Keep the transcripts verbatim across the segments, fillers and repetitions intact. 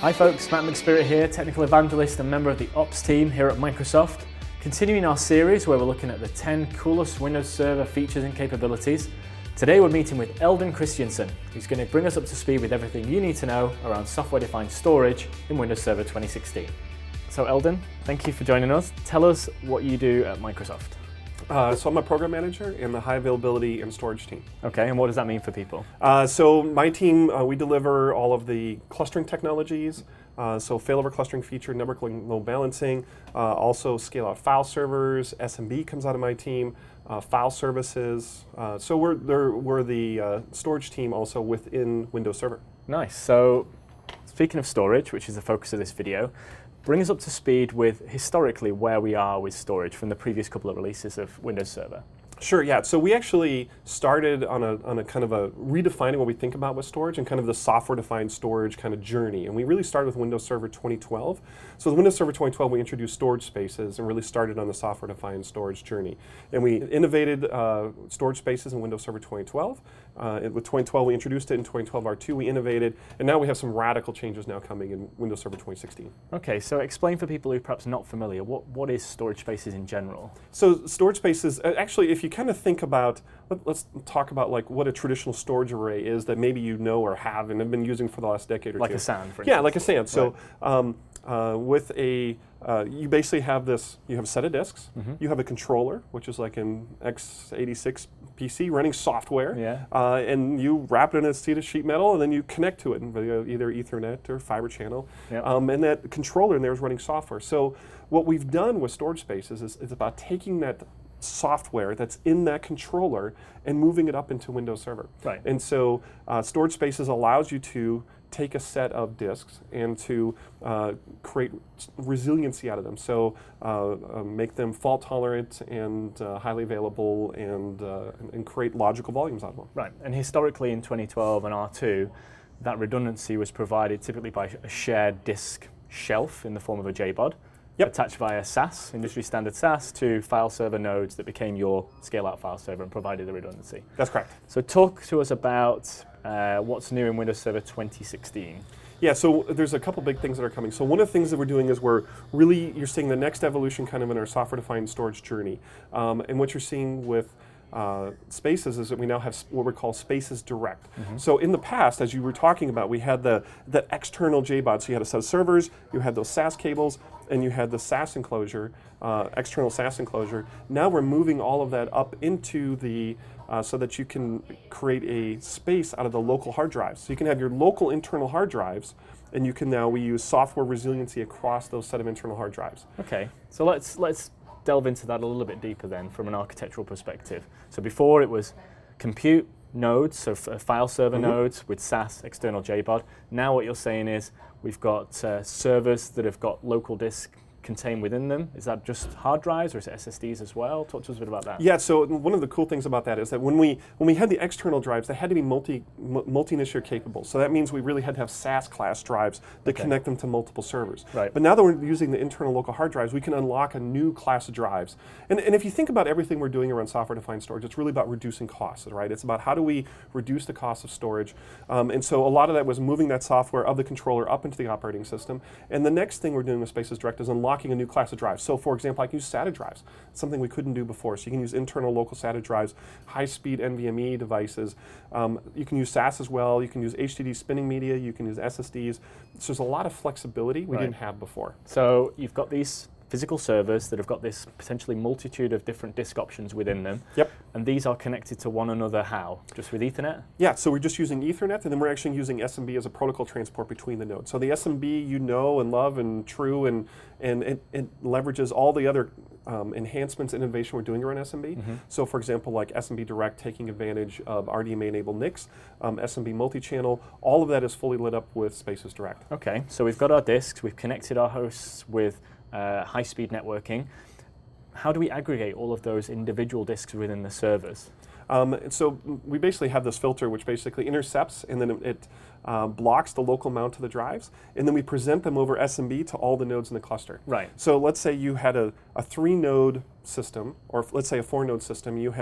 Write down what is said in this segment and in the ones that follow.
Hi folks, Matt McSpirit here, technical evangelist and member of the Ops team here at Microsoft. Continuing our series where we're looking at the ten coolest Windows Server features and capabilities. Today we're meeting with Eldon Christiansen, who's going to bring us up to speed with everything you need to know around software-defined storage in Windows Server twenty sixteen. So Eldon, thank you for joining us. Tell us what you do at Microsoft. Uh, so I'm a program manager in the high availability and storage team. Okay, and what does that mean for people? Uh, so my team, uh, we deliver all of the clustering technologies, uh, so failover clustering feature, network load balancing, uh, also scale out file servers, S M B comes out of my team, uh, file services. Uh, so we're, we're the uh, storage team also within Windows Server. Nice. So speaking of storage, which is the focus of this video, bring us up to speed with historically where we are with storage from the previous couple of releases of Windows Server. Sure, yeah. So we actually started on a, on a kind of a redefining what we think about with storage and kind of the software-defined storage kind of journey. And we really started with Windows Server twenty twelve. So with Windows Server twenty twelve, we introduced storage spaces and really started on the software-defined storage journey. And we innovated uh, storage spaces in Windows Server twenty twelve. Uh, with twenty twelve, we introduced it. In twenty twelve R two, we innovated. And now we have some radical changes now coming in Windows Server twenty sixteen. Okay, so explain for people who are perhaps not familiar, what, what is storage spaces in general? So storage spaces, uh, actually, if you kind of think about, let, let's talk about like what a traditional storage array is that maybe you know or have and have been using for the last decade or like two. Like a SAN, for instance. Yeah, like a SAN. So right. um, uh, with a, uh, you basically have this, you have a set of disks, mm-hmm. you have a controller, which is like an x eighty-six P C running software, yeah. uh, and you wrap it in a sheet of sheet metal and then you connect to it via either Ethernet or fiber channel, yep. um, and that controller in there is running software. So what we've done with storage spaces is it's about taking that software that's in that controller and moving it up into Windows Server. Right. And so uh, storage spaces allows you to take a set of disks and to uh, create resiliency out of them. So uh, uh, make them fault tolerant and uh, highly available and, uh, and create logical volumes out of them. Right, and historically in twenty twelve and R two, that redundancy was provided typically by a shared disk shelf in the form of a J B O D. Yep. Attached via S A S, industry standard S A S, to file server nodes that became your scale-out file server and provided the redundancy. That's correct. So talk to us about uh, what's new in Windows Server twenty sixteen. Yeah, so there's a couple big things that are coming. So one of the things that we're doing is we're really, you're seeing the next evolution kind of in our software-defined storage journey. Um, and what you're seeing with Uh, spaces is that we now have what we call Spaces Direct. Mm-hmm. So in the past, as you were talking about, we had the, the external J B O D. So you had a set of servers, you had those S A S cables, and you had the S A S enclosure, uh, external S A S enclosure. Now we're moving all of that up into the, uh, so that you can create a space out of the local hard drives. So you can have your local internal hard drives, and you can now, we use software resiliency across those set of internal hard drives. Okay, so let's, let's delve into that a little bit deeper then from an architectural perspective. So before it was compute nodes, so f- file server mm-hmm. nodes with S A S, external J B O D. Now what you're saying is we've got uh, servers that have got local disk contained within them. Is that just hard drives or is it S S Ds as well? Talk to us a bit about that. Yeah, so one of the cool things about that is that when we when we had the external drives, they had to be multi m- multi-initiator capable. So that means we really had to have S A S class drives that okay. connect them to multiple servers. Right. But now that we're using the internal local hard drives, we can unlock a new class of drives. And, and if you think about everything we're doing around software-defined storage, it's really about reducing costs, right? It's about how do we reduce the cost of storage. Um, and so a lot of that was moving that software of the controller up into the operating system. And the next thing we're doing with Spaces Direct is unlocking a new class of drives. So for example, I can use SATA drives, something we couldn't do before. So you can use internal local SATA drives, high-speed NVMe devices. Um, you can use S A S as well. You can use H D D spinning media. You can use S S Ds. So there's a lot of flexibility we right. didn't have before. So you've got these physical servers that have got this potentially multitude of different disk options within them. Yep. And these are connected to one another how? Just with Ethernet? Yeah, so we're just using Ethernet, and then we're actually using S M B as a protocol transport between the nodes. So the S M B you know and love and true, and and it, it leverages all the other um, enhancements and innovation we're doing around S M B. Mm-hmm. So for example, like S M B Direct taking advantage of R D M A-enabled N I Cs, um, S M B multi-channel, all of that is fully lit up with Spaces Direct. Okay, so we've got our disks, we've connected our hosts with uh, high-speed networking. How do we aggregate all of those individual disks within the servers? Um, and so we basically have this filter which basically intercepts and then it, it uh, blocks the local mount to the drives, and then we present them over S M B to all the nodes in the cluster. Right. So let's say you had a, a three-node system, or let's say a four-node system, you had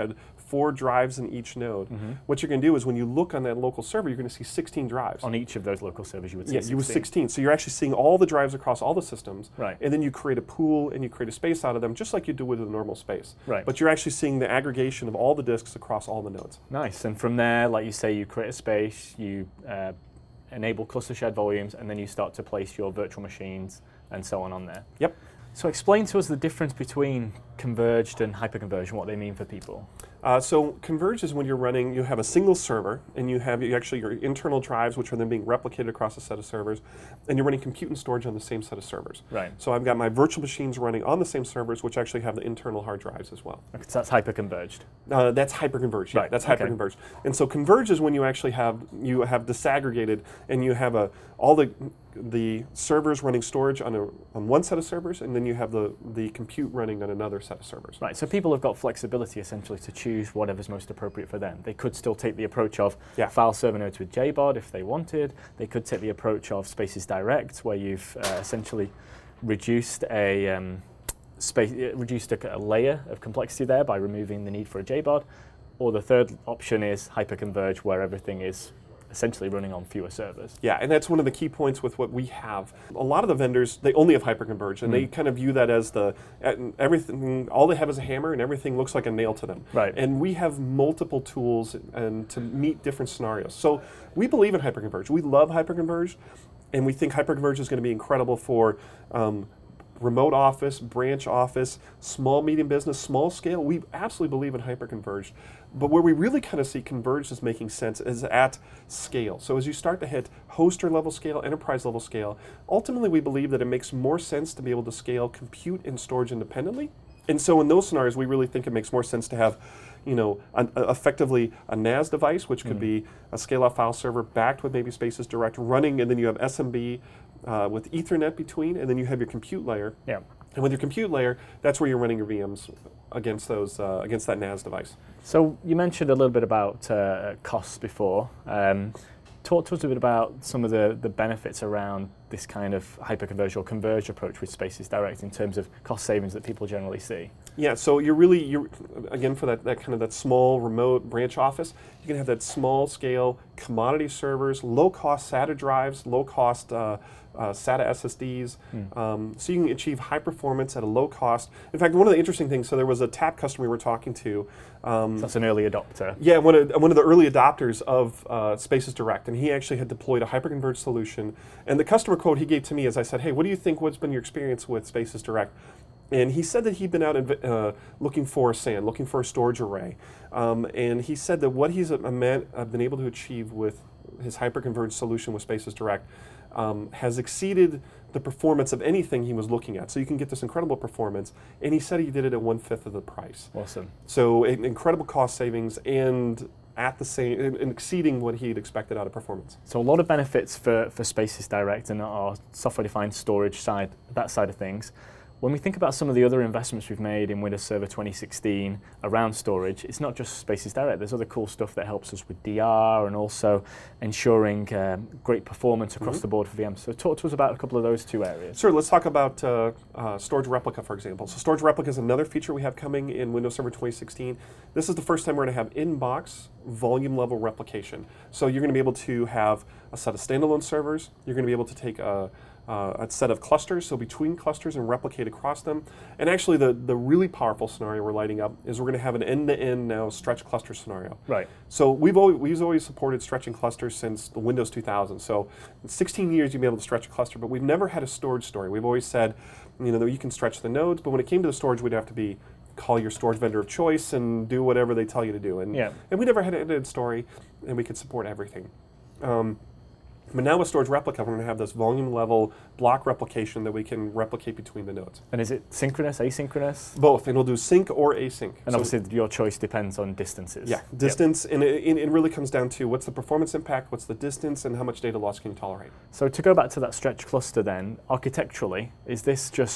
four drives in each node. Mm-hmm. What you're going to do is when you look on that local server, you're going to see sixteen drives. On each of those local servers, you would see yeah, sixteen. you would sixteen. So you're actually seeing all the drives across all the systems. Right. And then you create a pool and you create a space out of them, just like you do with a normal space. Right. But you're actually seeing the aggregation of all the disks across all the nodes. Nice. And from there, like you say, you create a space, you uh, enable cluster shared volumes, and then you start to place your virtual machines and so on on there. Yep. So explain to us the difference between converged and hyperconverged, what they mean for people. Uh, so converged is when you're running, you have a single server, and you have you actually your internal drives, which are then being replicated across a set of servers, and you're running compute and storage on the same set of servers. Right. So I've got my virtual machines running on the same servers, which actually have the internal hard drives as well. Okay, so that's hyperconverged. Uh, that's hyperconverged. Yeah, Right, that's okay. hyperconverged. And so converged is when you actually have you have disaggregated, and you have a all the the servers running storage on a on one set of servers, and then you have the the compute running on another set of servers. Right, so people have got flexibility essentially to choose whatever's most appropriate for them. They could still take the approach of Yeah. file server nodes with J B O D if they wanted. They could take the approach of Spaces Direct, where you've uh, essentially reduced a um, space, uh, reduced a, a layer of complexity there by removing the need for a J B O D. Or the third option is hyperconverged, where everything is essentially running on fewer servers. Yeah, and that's one of the key points with what we have. A lot of the vendors, they only have hyperconverged, and mm. they kind of view that as the uh, everything. All they have is a hammer, and everything looks like a nail to them. Right. And we have multiple tools and to meet different scenarios. So we believe in hyperconverged. We love hyperconverged, and we think hyperconverged is going to be incredible for Um, remote office, branch office, small, medium business, small scale. We absolutely believe in hyperconverged. But where we really kind of see converged as making sense is at scale. So as you start to hit hoster level scale, enterprise level scale, ultimately we believe that it makes more sense to be able to scale compute and storage independently. And so in those scenarios, we really think it makes more sense to have, you know, an, uh, effectively a N A S device, which could mm. be a scale-out file server backed with maybe Spaces Direct running, and then you have S M B uh, with Ethernet between, and then you have your compute layer. Yeah. And with your compute layer, that's where you're running your V Ms against those uh, against that N A S device. So you mentioned a little bit about uh, costs before. Um, talk to us a bit about some of the, the benefits around this kind of hyperconverged or converged approach with Spaces Direct in terms of cost savings that people generally see. Yeah, so you're really, you're, again, for that, that kind of that small remote branch office, you can have that small scale commodity servers, low cost SATA drives, low cost uh, uh, SATA S S Ds, mm. um, so you can achieve high performance at a low cost. In fact, one of the interesting things, so there was a TAP customer we were talking to. Um, so that's an early adopter. Yeah, one of, one of the early adopters of uh, Spaces Direct, and he actually had deployed a hyperconverged solution. And the customer quote he gave to me is, I said, hey, what do you think, what's been your experience with Spaces Direct? And he said that he'd been out uh, looking for a S A N, looking for a storage array. Um, and he said that what he's a man, uh, been able to achieve with his hyperconverged solution with Spaces Direct um, has exceeded the performance of anything he was looking at. So you can get this incredible performance. And he said he did it at one-fifth of the price. Awesome. So an incredible cost savings and at the same, and exceeding what he'd expected out of performance. So a lot of benefits for, for Spaces Direct and our software-defined storage side, that side of things. When we think about some of the other investments we've made in Windows Server twenty sixteen around storage, it's not just Spaces Direct. There's other cool stuff that helps us with D R and also ensuring um, great performance across mm-hmm. the board for V Ms. So talk to us about a couple of those two areas. Sure, let's talk about uh, uh, Storage Replica, for example. So Storage Replica is another feature we have coming in Windows Server twenty sixteen. This is the first time we're going to have in-box volume level replication. So you're going to be able to have a set of standalone servers. You're going to be able to take a Uh, a set of clusters, so between clusters, and replicate across them. And actually the, the really powerful scenario we're lighting up is we're going to have an end-to-end now stretch cluster scenario. Right. So we've always, we've always supported stretching clusters since the Windows two thousand. So in sixteen years you've been able to stretch a cluster, but we've never had a storage story. We've always said, you know, that you can stretch the nodes, but when it came to the storage, we'd have to be call your storage vendor of choice and do whatever they tell you to do. And, yeah. and we never had an end-to-end story, and we could support everything. Um, But now with Storage Replica, we're going to have this volume level block replication that we can replicate between the nodes. And is it synchronous, asynchronous? Both, and we'll do sync or async. And so obviously your choice depends on distances. Yeah, distance, yep. and it, it really comes down to what's the performance impact, what's the distance, and how much data loss can you tolerate. So to go back to that stretch cluster then, architecturally, is this just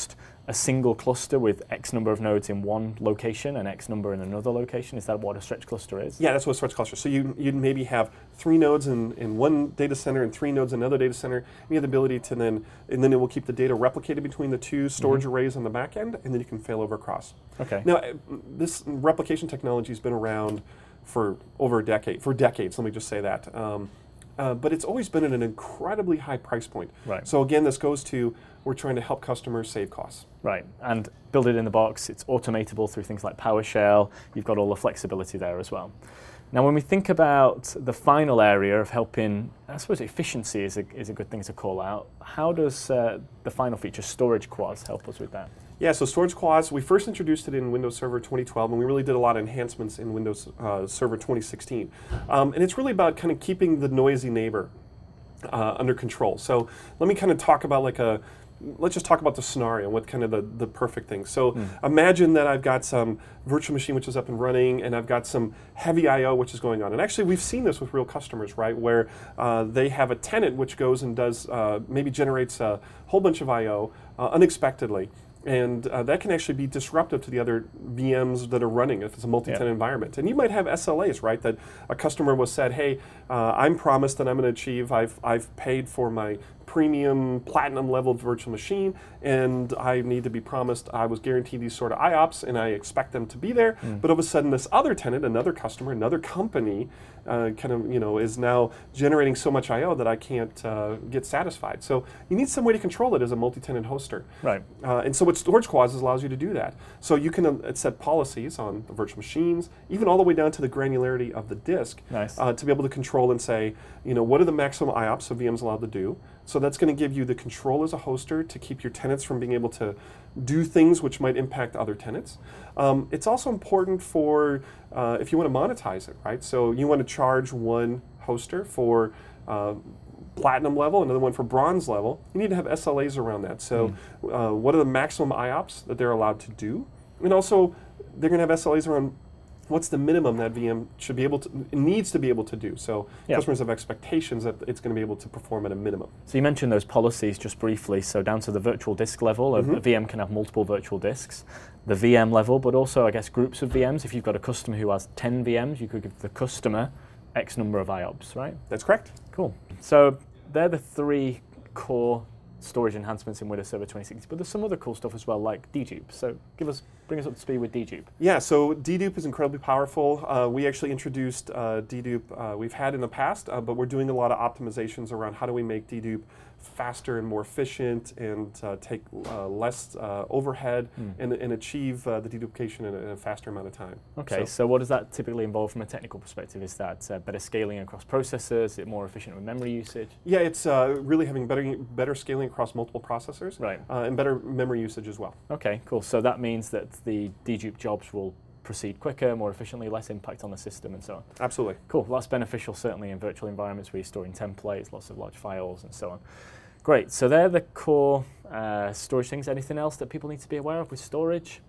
a single cluster with X number of nodes in one location and X number in another location? Is that what a stretch cluster is? Yeah, that's what a stretch cluster. So you, you'd maybe have three nodes in, in one data center and three nodes in another data center. You have the ability to then, and then it will keep the data replicated between the two storage mm-hmm. arrays on the back end, and then you can fail over across. Okay. Now, this replication technology has been around for over a decade, for decades, let me just say that. Um, Uh, but it's always been at an incredibly high price point. Right. So again, this goes to, we're trying to help customers save costs. Right, and build it in the box. It's automatable through things like PowerShell. You've got all the flexibility there as well. Now, when we think about the final area of helping, I suppose efficiency is a, is a good thing to call out. How does uh, the final feature, Storage Quads, help us with that? Yeah, so Storage Quads, we first introduced it in Windows Server twenty twelve, and we really did a lot of enhancements in Windows uh, Server twenty sixteen. Um, and it's really about kind of keeping the noisy neighbor uh, under control. So let me kind of talk about like a, let's just talk about the scenario, what kind of the, the perfect thing. So mm. imagine that I've got some virtual machine which is up and running, and I've got some heavy I O which is going on. And actually we've seen this with real customers, right, where uh, they have a tenant which goes and does, uh, maybe generates a whole bunch of I O uh, unexpectedly. And uh, that can actually be disruptive to the other V Ms that are running if it's a multi-tenant yeah. environment. And you might have S L As, right, that a customer was said, hey, uh, I'm promised that I'm going to achieve, I've, I've paid for my premium platinum level virtual machine, and I need to be promised I was guaranteed these sort of I O Ps, and I expect them to be there. Mm. But all of a sudden, this other tenant, another customer, another company, uh, kind of you know is now generating so much I O that I can't uh, get satisfied. So you need some way to control it as a multi-tenant hoster. Right. Uh, and so what Storage Quads allows you to do that. So you can uh, set policies on the virtual machines, even all the way down to the granularity of the disk, nice. uh, to be able to control and say, you know, what are the maximum I O Ps a V M's allowed to do? So that's going to give you the control as a hoster to keep your tenants from being able to do things which might impact other tenants. Um, it's also important for uh, if you want to monetize it, right? So you want to charge one hoster for uh, platinum level, another one for bronze level. You need to have S L As around that. So mm. uh, what are the maximum I O Ps that they're allowed to do? And also, they're going to have S L As around what's the minimum that V M should be able to, needs to be able to do. So yep. customers have expectations that it's going to be able to perform at a minimum. So you mentioned those policies just briefly. So down to the virtual disk level, mm-hmm. a V M can have multiple virtual disks. The V M level, but also I guess groups of V Ms. If you've got a customer who has ten V Ms, you could give the customer X number of I O Ps, right? That's correct. Cool. So they're the three core storage enhancements in Windows Server twenty sixteen, but there's some other cool stuff as well, like dedupe. So give us, bring us up to speed with dedupe. Yeah, so dedupe is incredibly powerful. Uh, we actually introduced uh, dedupe, uh, we've had in the past, uh, but we're doing a lot of optimizations around how do we make dedupe faster and more efficient and uh, take uh, less uh, overhead mm. and, and achieve uh, the deduplication in a, in a faster amount of time. Okay, so, so what does that typically involve from a technical perspective? Is that uh, better scaling across processors? Is it more efficient with memory usage? Yeah, it's uh, really having better better scaling across multiple processors, right. uh, and better memory usage as well. Okay, cool. So that means that the dedupe jobs will proceed quicker, more efficiently, less impact on the system and so on. Absolutely. Cool. Well, that's beneficial certainly in virtual environments where you're storing templates, lots of large files and so on. Great. So they're the core uh, storage things. Anything else that people need to be aware of with storage?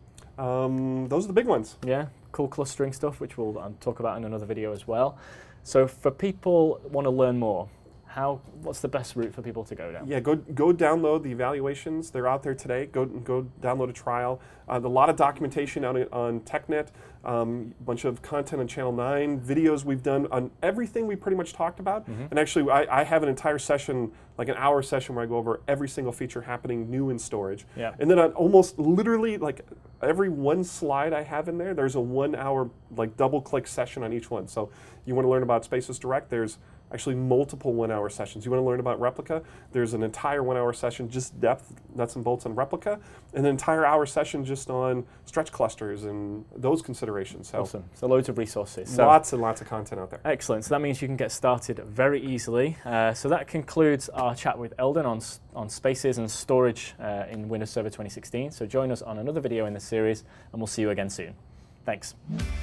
Um, those are the big ones. Yeah. Cool clustering stuff, which we'll um, talk about in another video as well. So for people who want to learn more, How, what's the best route for people to go down? Yeah, go go download the evaluations. They're out there today. Go go download a trial. Uh, a lot of documentation on on TechNet. A um, bunch of content on Channel nine, videos we've done on everything we pretty much talked about. Mm-hmm. And actually, I, I have an entire session, like an hour session, where I go over every single feature happening new in storage. Yeah. And then on almost literally, like every one slide I have in there, there's a one-hour like double-click session on each one. So you want to learn about Spaces Direct? There's actually multiple one-hour sessions. You want to learn about Replica? There's an entire one-hour session, just depth, nuts and bolts on Replica, and an entire hour session just on stretch clusters and those considerations. So awesome. So loads of resources. So lots and lots of content out there. Excellent. So that means you can get started very easily. Uh, so that concludes our chat with Eldon on, on Spaces and storage uh, in Windows Server twenty sixteen. So join us on another video in the series, and we'll see you again soon. Thanks.